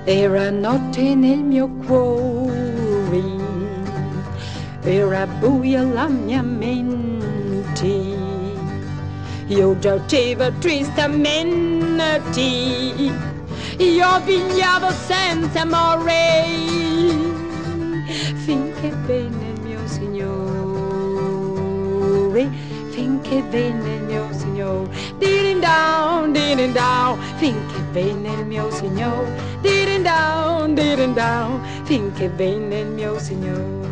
Era notte nel mio cuore, era buia la mia mente, io giacevo tristemente, io pigliavo senza amore, finché venne il mio Signore, finché venne il mio Signore, didn't down, finché venne il mio Signore, didn't down, finché venne il mio Signore.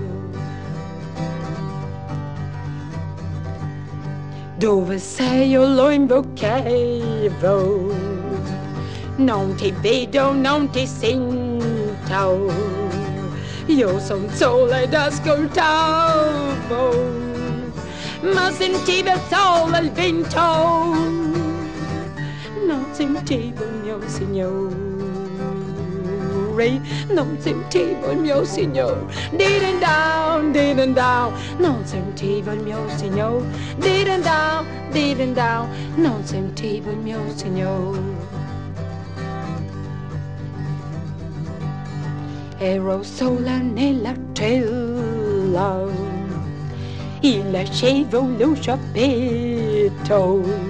Dove sei io lo invochevo, non ti vedo, non ti sento, io son sola ed ascoltavo, ma sentivo solo il vento, non sentivo il mio Signore, non sentivo il mio Signore, didn't down, non sentivo il mio Signore, didn't down, non sentivo il mio Signore. Ero sola nella cella, il lascevo l'uscio aperto.